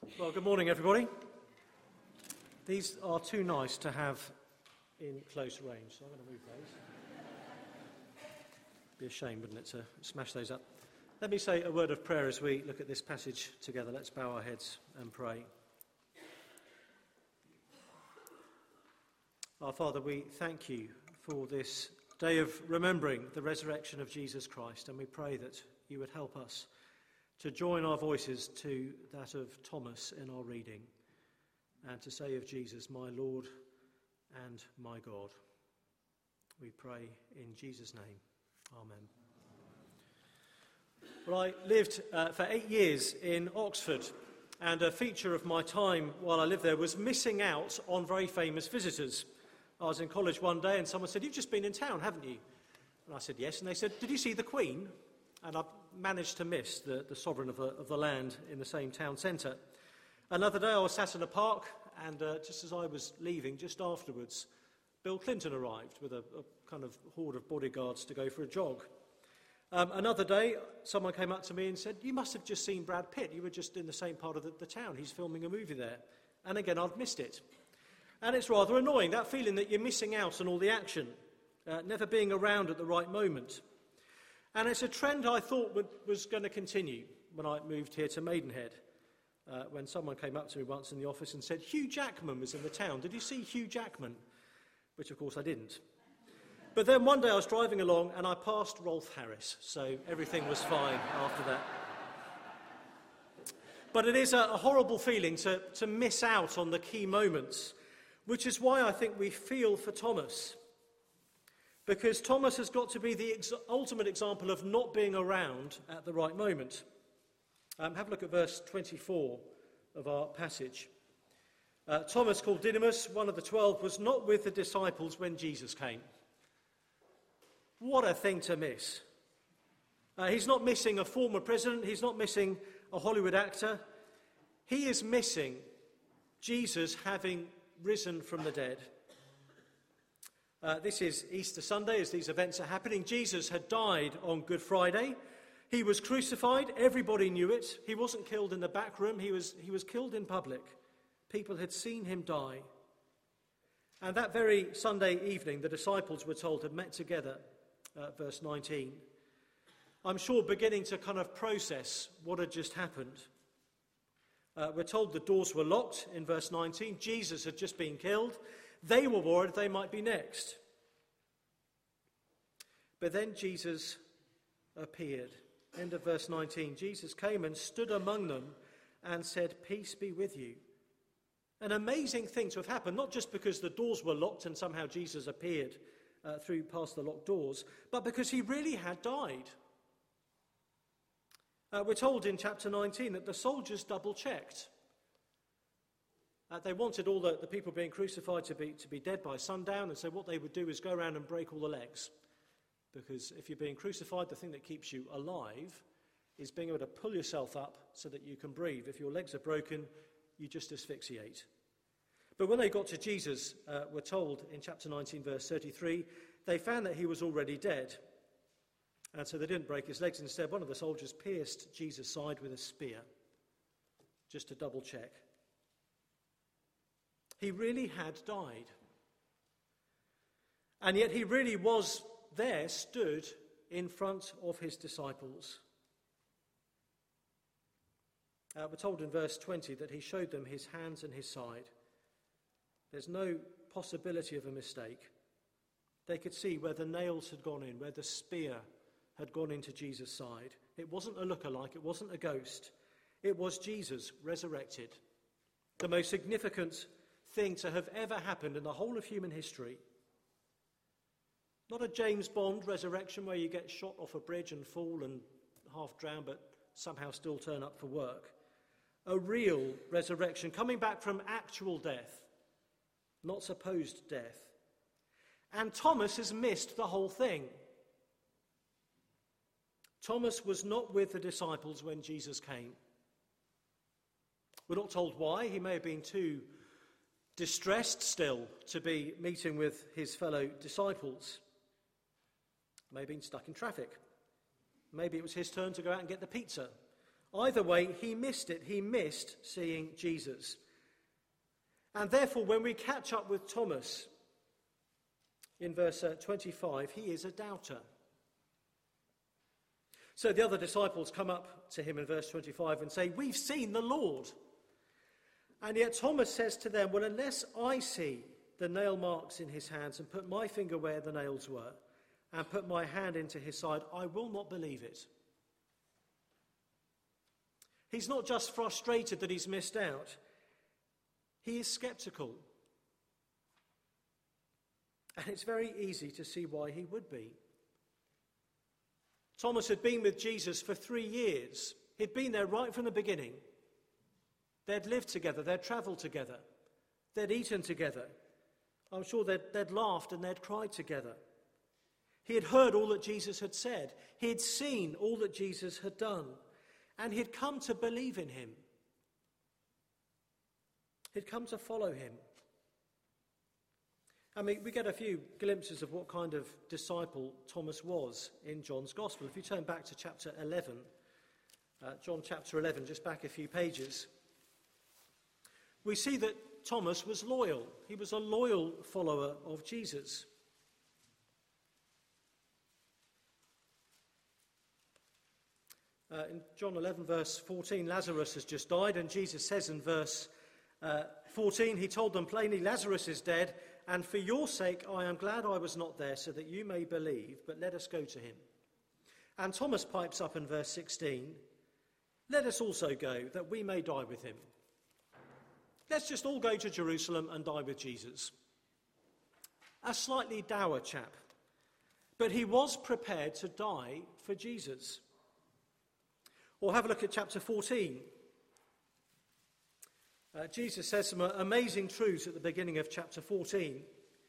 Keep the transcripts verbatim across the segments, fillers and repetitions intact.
Well, good morning, everybody. These are too nice to have in close range, so I'm going to move those. Be a shame, wouldn't it, to smash those up. Let me say a word of prayer as we look at this passage together. Let's bow our heads and pray. Our Father, we thank you for this day of remembering the resurrection of Jesus Christ, and we pray that you would help us to join our voices to that of Thomas in our reading, and to say of Jesus, my Lord and my God. We pray in Jesus' name. Amen. Well, I lived uh, for eight years in Oxford, and a feature of my time while I lived there was missing out on very famous visitors. I was in college one day and someone said, "You've just been in town, haven't you?" And I said, "Yes." And they said, "Did you see the Queen?" And I managed to miss the, the sovereign of the, of the land in the same town centre. Another day I was sat in a park, and uh, just as I was leaving, just afterwards, Bill Clinton arrived with a, a kind of horde of bodyguards to go for a jog. Um, another day, someone came up to me and said, "You must have just seen Brad Pitt. You were just in the same part of the, the town. He's filming a movie there." And again, I'd missed it. And it's rather annoying, that feeling that you're missing out on all the action, uh, never being around at the right moment. And it's a trend I thought would, was going to continue when I moved here to Maidenhead, uh, when someone came up to me once in the office and said, "Hugh Jackman was in the town. Did you see Hugh Jackman?" Which, of course, I didn't. But then one day I was driving along and I passed Rolf Harris, so everything was fine after that. But it is a, a horrible feeling to, to miss out on the key moments, which is why I think we feel for Thomas. Because Thomas has got to be the ex- ultimate example of not being around at the right moment. Um, have a look at verse twenty-four of our passage. Uh, Thomas, called Didymus, one of the twelve, was not with the disciples when Jesus came. What a thing to miss. Uh, he's not missing a former president. He's not missing a Hollywood actor. He is missing Jesus having risen from the dead. Uh, this is Easter Sunday as these events are happening. Jesus had died on Good Friday. He was crucified. Everybody knew it. He wasn't killed in the back room. He was, he was killed in public. People had seen him die. And that very Sunday evening, the disciples, were told, had met together, uh, verse nineteen. I'm sure beginning to kind of process what had just happened. Uh, we're told the doors were locked in verse nineteen. Jesus had just been killed. They were worried they might be next. But then Jesus appeared. End of verse nineteen. Jesus came and stood among them and said, "Peace be with you." An amazing thing to have happened, not just because the doors were locked and somehow Jesus appeared uh, through past the locked doors, but because he really had died. Uh, we're told in chapter nineteen that the soldiers double-checked. Uh, they wanted all the, the people being crucified to be, to be dead by sundown, and so what they would do is go around and break all the legs. Because if you're being crucified, the thing that keeps you alive is being able to pull yourself up so that you can breathe. If your legs are broken, you just asphyxiate. But when they got to Jesus, uh, we're told in chapter nineteen, verse thirty-three, they found that he was already dead. And so they didn't break his legs. Instead, one of the soldiers pierced Jesus' side with a spear, just to double check. He really had died. And yet he really was there, stood in front of his disciples. Uh, we're told in verse twenty that he showed them his hands and his side. There's no possibility of a mistake. They could see where the nails had gone in, where the spear had gone into Jesus' side. It wasn't a look-alike, it wasn't a ghost. It was Jesus resurrected. The most significant thing to have ever happened in the whole of human history. Not a James Bond resurrection where you get shot off a bridge and fall and half drown but somehow still turn up for work. A real resurrection, coming back from actual death, not supposed death. And Thomas has missed the whole thing. Thomas was not with the disciples when Jesus came. We're not told why. He may have been too distressed still to be meeting with his fellow disciples. May have been stuck in traffic. Maybe it was his turn to go out and get the pizza Either way, he missed it. He missed seeing Jesus. And therefore, when we catch up with Thomas in verse uh, twenty-five, he is a doubter. So the other disciples come up to him in verse twenty-five and say, "We've seen the Lord." And yet Thomas says to them, "Well, unless I see the nail marks in his hands and put my finger where the nails were and put my hand into his side, I will not believe it." He's not just frustrated that he's missed out. He is sceptical. And it's very easy to see why he would be. Thomas had been with Jesus for three years. He'd been there right from the beginning. They'd lived together, they'd travelled together, they'd eaten together. I'm sure they'd, they'd laughed and they'd cried together. He had heard all that Jesus had said. He had seen all that Jesus had done. And he'd come to believe in him. He'd come to follow him. I mean, we get a few glimpses of what kind of disciple Thomas was in John's Gospel. If you turn back to chapter eleven, uh, John chapter eleven, just back a few pages, we see that Thomas was loyal. He was a loyal follower of Jesus. Uh, in John eleven, verse fourteen, Lazarus has just died, and Jesus says in verse uh, fourteen, he told them plainly, "Lazarus is dead, and for your sake I am glad I was not there, so that you may believe, but let us go to him." And Thomas pipes up in verse sixteen, "Let us also go, that we may die with him." Let's just all go to Jerusalem and die with Jesus. A slightly dour chap, but he was prepared to die for Jesus. Or have a look at chapter fourteen. Uh, Jesus says some amazing truths at the beginning of chapter fourteen.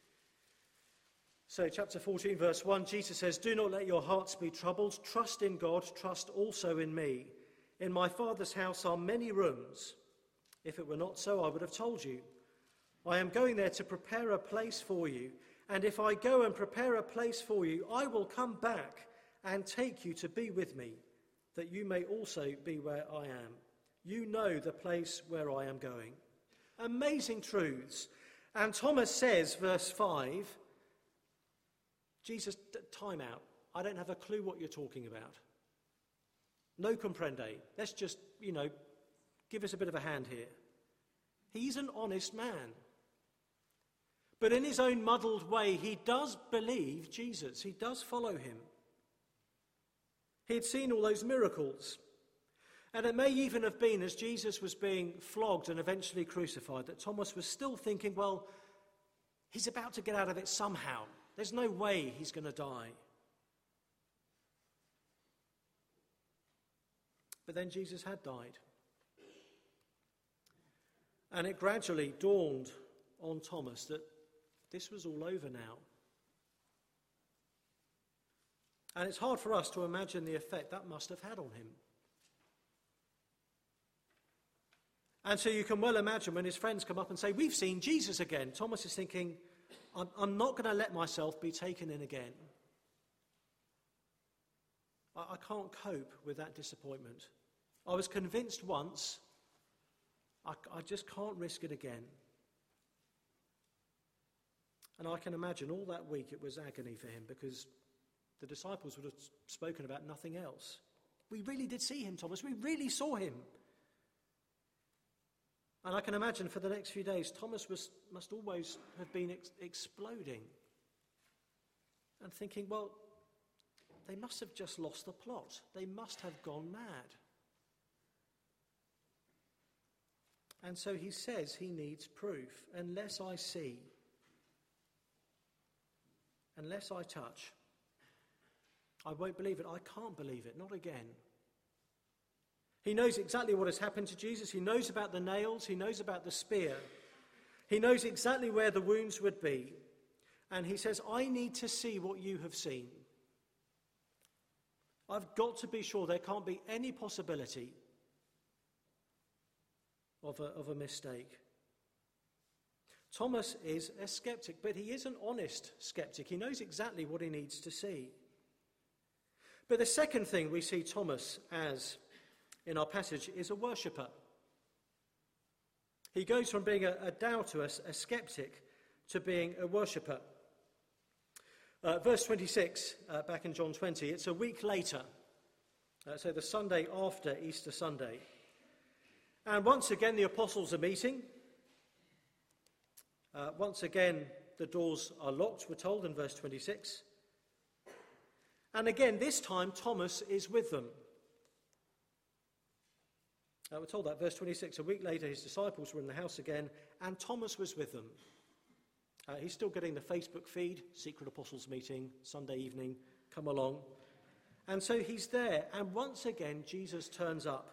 So chapter fourteen, verse one, Jesus says, "Do not let your hearts be troubled. Trust in God, trust also in me. In my Father's house are many rooms. If it were not so, I would have told you. I am going there to prepare a place for you. And if I go and prepare a place for you, I will come back and take you to be with me, that you may also be where I am. You know the place where I am going." Amazing truths. And Thomas says, verse five, "Jesus, time out. I don't have a clue what you're talking about. No comprende. Let's just, you know, give us a bit of a hand here." He's an honest man. But in his own muddled way, he does believe Jesus. He does follow him. He had seen all those miracles. And it may even have been as Jesus was being flogged and eventually crucified that Thomas was still thinking, well, he's about to get out of it somehow. There's no way he's going to die. But then Jesus had died. And it gradually dawned on Thomas that this was all over now. And it's hard for us to imagine the effect that must have had on him. And so you can well imagine when his friends come up and say, "We've seen Jesus again." Thomas is thinking, I'm, I'm not going to let myself be taken in again. I, I can't cope with that disappointment. I was convinced once. I, I just can't risk it again. And I can imagine all that week it was agony for him, because the disciples would have spoken about nothing else. "We really did see him, Thomas. We really saw him." And I can imagine for the next few days, Thomas was, must always have been ex- exploding and thinking, well, they must have just lost the plot. They must have gone mad. And so he says he needs proof. Unless I see, unless I touch, I won't believe it. I can't believe it. Not again. He knows exactly what has happened to Jesus. He knows about the nails. He knows about the spear. He knows exactly where the wounds would be. And he says, I need to see what you have seen. I've got to be sure there can't be any possibility of a, of a mistake. Thomas is a skeptic, but he is an honest skeptic. He knows exactly what he needs to see. But the second thing we see Thomas as in our passage, is a worshipper. He goes from being a, a doubter, a, a skeptic, to being a worshipper. Uh, verse twenty-six, uh, back in John twenty, it's a week later, uh, so the Sunday after Easter Sunday. And once again, the apostles are meeting. Uh, once again, the doors are locked, we're told in verse twenty-six. And again, this time, Thomas is with them. Uh, we're told that, verse twenty-six, a week later, his disciples were in the house again, and Thomas was with them. Uh, he's still getting the Facebook feed, Secret Apostles Meeting, Sunday evening, come along. And so he's there, and once again, Jesus turns up.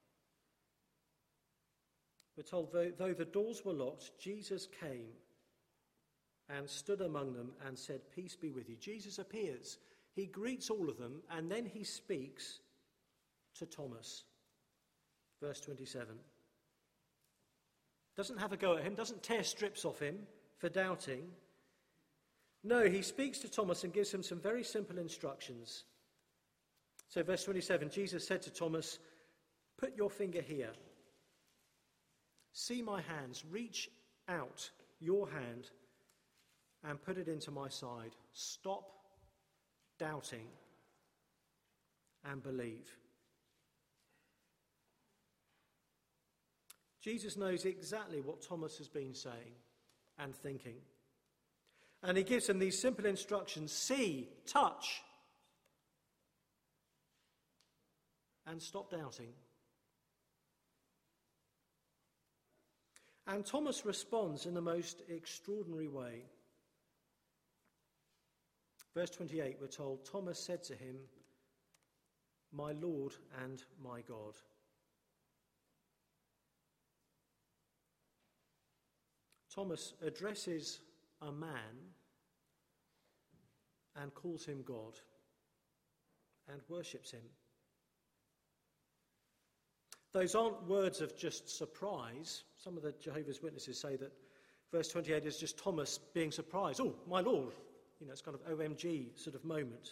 We're told, though, though the doors were locked, Jesus came and stood among them and said, "Peace be with you." Jesus appears. He greets all of them, and then he speaks to Thomas. Verse twenty-seven. Doesn't have a go at him, doesn't tear strips off him for doubting. No, he speaks to Thomas and gives him some very simple instructions. So verse twenty-seven, Jesus said to Thomas, "Put your finger here. See my hands. Reach out your hand and put it into my side. Stop doubting and believe." Jesus knows exactly what Thomas has been saying and thinking. And he gives him these simple instructions: see, touch, and stop doubting. And Thomas responds in the most extraordinary way. Verse twenty-eight, we're told, Thomas said to him, "My Lord and my God." Thomas addresses a man and calls him God and worships him. Those aren't words of just surprise. Some of the Jehovah's Witnesses say that verse twenty-eight is just Thomas being surprised. "Oh, my Lord." You know, it's kind of O M G sort of moment.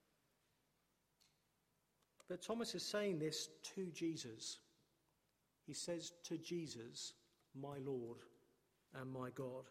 But Thomas is saying this to Jesus. He says to Jesus, "My Lord and my God."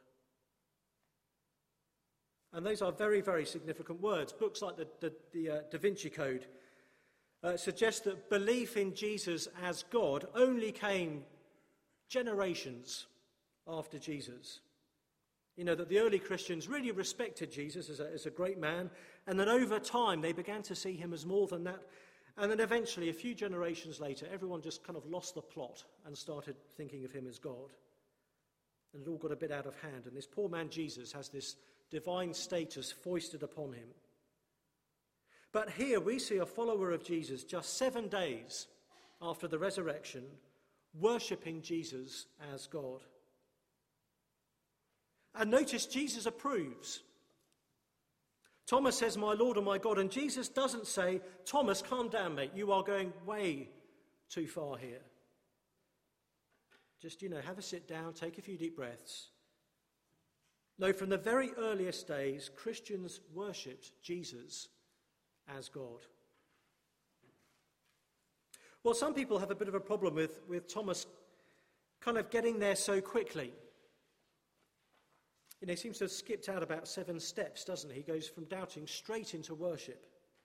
And those are very, very significant words. Books like the, the, the uh, Da Vinci Code uh, suggest that belief in Jesus as God only came generations after Jesus. You know, that the early Christians really respected Jesus as a, as a great man, and then over time they began to see him as more than that. And then eventually, a few generations later, everyone just kind of lost the plot and started thinking of him as God. And it all got a bit out of hand. And this poor man Jesus has this divine status foisted upon him. But here we see a follower of Jesus just seven days after the resurrection, worshipping Jesus as God. And notice Jesus approves. Thomas says, "My Lord and my God," and Jesus doesn't say, "Thomas, calm down, mate, you are going way too far here. Just, you know, have a sit down, take a few deep breaths." No, from the very earliest days, Christians worshipped Jesus as God. Well, some people have a bit of a problem with, with Thomas kind of getting there so quickly. You know, he seems to have skipped out about seven steps, doesn't he? He goes from doubting straight into worship.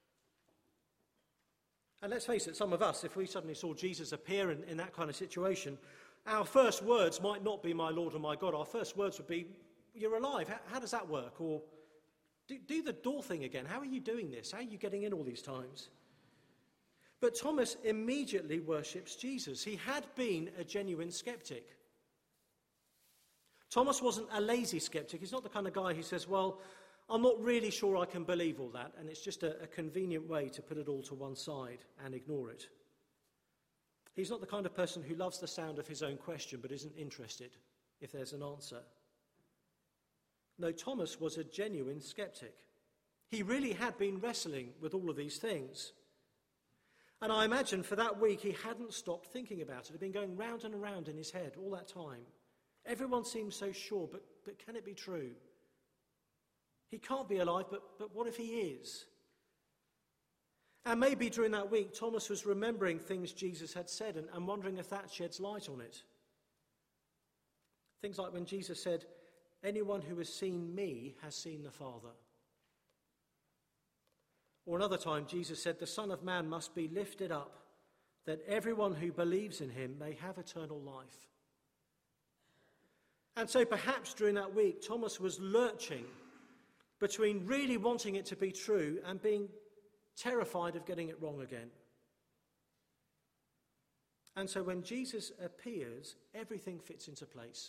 And let's face it, some of us, if we suddenly saw Jesus appear in, in that kind of situation, our first words might not be "My Lord and my God." Our first words would be, "You're alive. How, how does that work?" Or, do, do the door thing again. How are you doing this? How are you getting in all these times? But Thomas immediately worships Jesus. He had been a genuine skeptic. Thomas wasn't a lazy skeptic. He's not the kind of guy who says, "Well, I'm not really sure I can believe all that," and it's just a, a convenient way to put it all to one side and ignore it. He's not the kind of person who loves the sound of his own question but isn't interested if there's an answer. No, Thomas was a genuine skeptic. He really had been wrestling with all of these things. And I imagine for that week he hadn't stopped thinking about it. It had been going round and around in his head all that time. Everyone seems so sure, but, but can it be true? He can't be alive, but, but what if he is? And maybe during that week, Thomas was remembering things Jesus had said and, and wondering if that sheds light on it. Things like when Jesus said, "Anyone who has seen me has seen the Father." Or another time, Jesus said, "The Son of Man must be lifted up, that everyone who believes in him may have eternal life." And so perhaps during that week, Thomas was lurching between really wanting it to be true and being terrified of getting it wrong again. And so when Jesus appears, everything fits into place.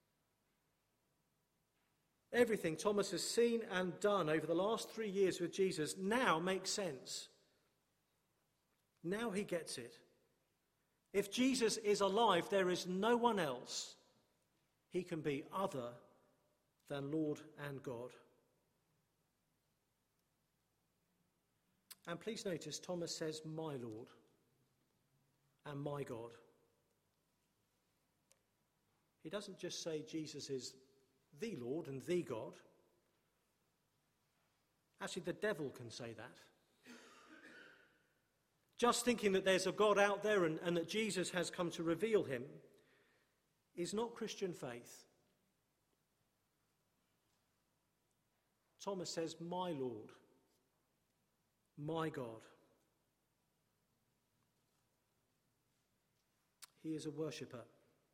Everything Thomas has seen and done over the last three years with Jesus now makes sense. Now he gets it. If Jesus is alive, there is no one else he can be other than Lord and God. And please notice, Thomas says, "My Lord and my God." He doesn't just say Jesus is the Lord and the God. Actually, the devil can say that. Just thinking that there's a God out there and, and that Jesus has come to reveal him is not Christian faith. Thomas says, "My Lord, my God." He is a worshipper.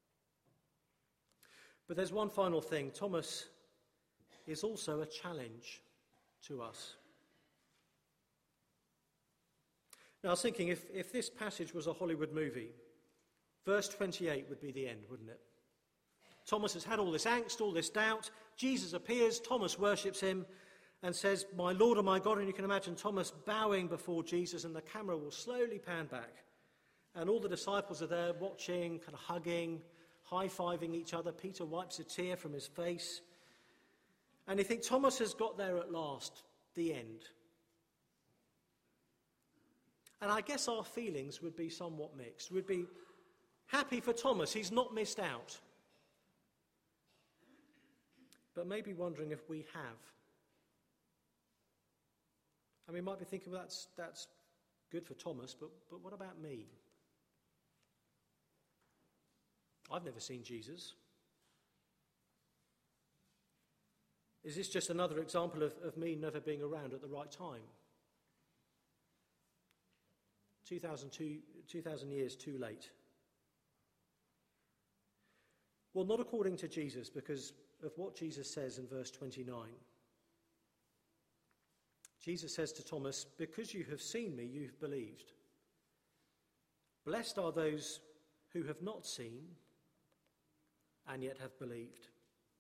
But there's one final thing. Thomas is also a challenge to us. Now, I was thinking, if, if this passage was a Hollywood movie, verse twenty-eight would be the end, wouldn't it? Thomas has had all this angst, all this doubt. Jesus appears, Thomas worships him and says, "My Lord and my God." And you can imagine Thomas bowing before Jesus, and the camera will slowly pan back. And all the disciples are there watching, kind of hugging, high-fiving each other. Peter wipes a tear from his face. And you think Thomas has got there at last, the end. And I guess our feelings would be somewhat mixed. We'd be happy for Thomas, he's not missed out. But maybe wondering if we have. And we might be thinking, well, that's, that's good for Thomas, but, but what about me? I've never seen Jesus. Is this just another example of, of me never being around at the right time? two thousand two, two thousand years too late. Well, not according to Jesus, because of what Jesus says in verse twenty-nine. Jesus says to Thomas, "Because you have seen me, you've believed. Blessed are those who have not seen and yet have believed."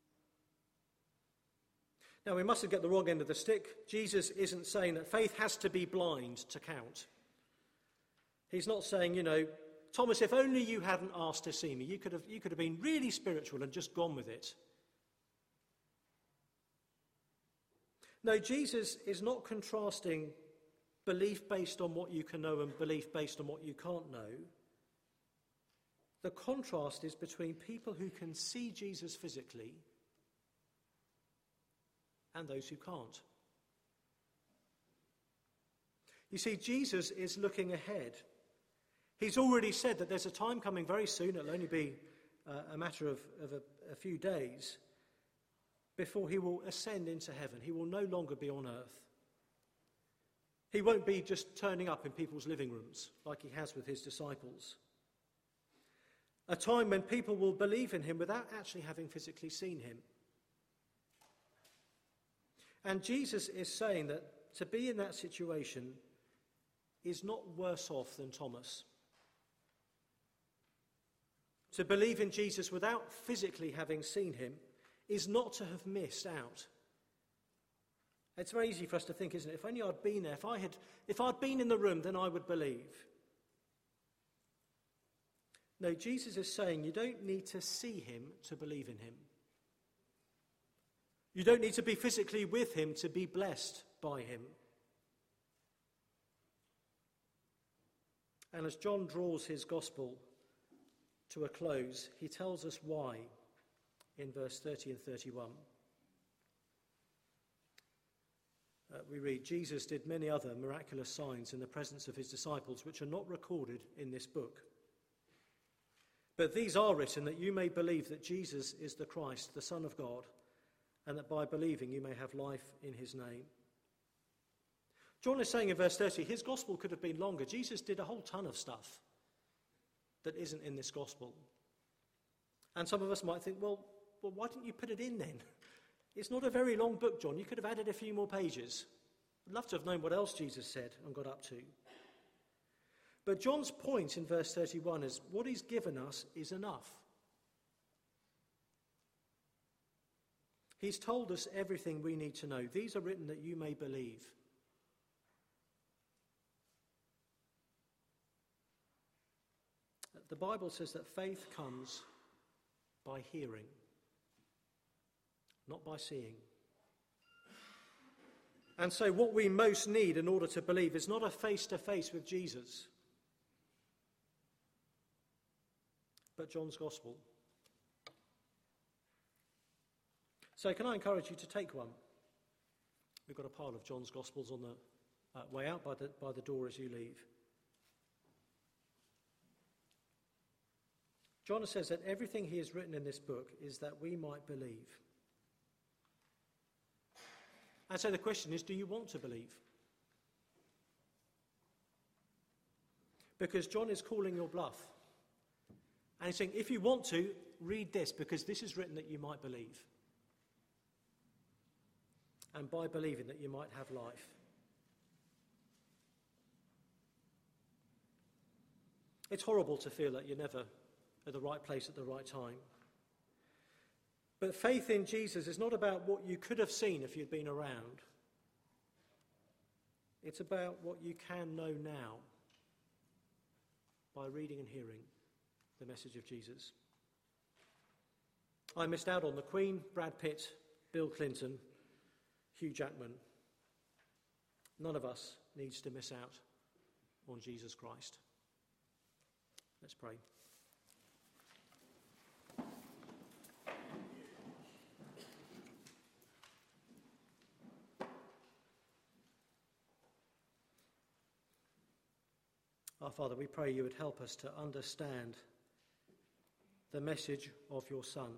Now, we mustn't get the wrong end of the stick. Jesus isn't saying that faith has to be blind to count. He's not saying, you know, "Thomas, if only you hadn't asked to see me, you could have, you could have been really spiritual and just gone with it." No, Jesus is not contrasting belief based on what you can know and belief based on what you can't know. The contrast is between people who can see Jesus physically and those who can't. You see, Jesus is looking ahead. He's already said that there's a time coming very soon, it'll only be uh, a matter of, of a, a few days, before he will ascend into heaven. He will no longer be on earth. He won't be just turning up in people's living rooms like he has with his disciples. A time when people will believe in him without actually having physically seen him. And Jesus is saying that to be in that situation is not worse off than Thomas. To believe in Jesus without physically having seen him is not to have missed out. It's very easy for us to think, isn't it? If only I'd been there, if I had, if I'd been in the room, then I would believe. No, Jesus is saying you don't need to see him to believe in him. You don't need to be physically with him to be blessed by him. And as John draws his gospel to a close, he tells us why in verse thirty and thirty-one. uh, we read, Jesus did many other miraculous signs in the presence of his disciples, which are not recorded in this book. But these are written that you may believe that Jesus is the Christ, the Son of God, and that by believing you may have life in his name. John is saying in verse thirty, his gospel could have been longer. Jesus did a whole ton of stuff that isn't in this gospel. And some of us might think, well, well, why didn't you put it in then? It's not a very long book, John. You could have added a few more pages. I'd love to have known what else Jesus said and got up to. But John's point in verse thirty-one is what he's given us is enough. He's told us everything we need to know. These are written that you may believe. The Bible says that faith comes by hearing, not by seeing. And so what we most need in order to believe is not a face-to-face with Jesus, but John's Gospel. So can I encourage you to take one? We've got a pile of John's Gospels on the uh, way out by the, by the door as you leave. John says that everything he has written in this book is that we might believe. And so the question is, do you want to believe? Because John is calling your bluff. And he's saying, if you want to, read this, because this is written that you might believe. And by believing that you might have life. It's horrible to feel that you're never at the right place at the right time. But faith in Jesus is not about what you could have seen if you'd been around. It's about what you can know now by reading and hearing the message of Jesus. I missed out on the Queen, Brad Pitt, Bill Clinton, Hugh Jackman. None of us needs to miss out on Jesus Christ. Let's pray. Our Father, we pray you would help us to understand the message of your Son,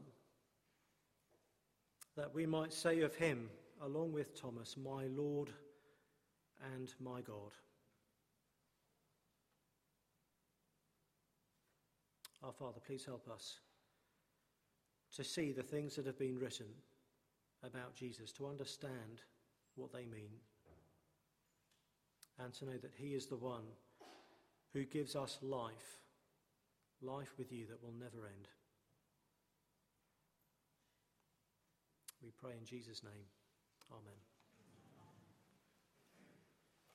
that we might say of him, along with Thomas, my Lord and my God. Our Father, please help us to see the things that have been written about Jesus, to understand what they mean, and to know that he is the one who gives us life, life with you that will never end. We pray in Jesus' name. Amen.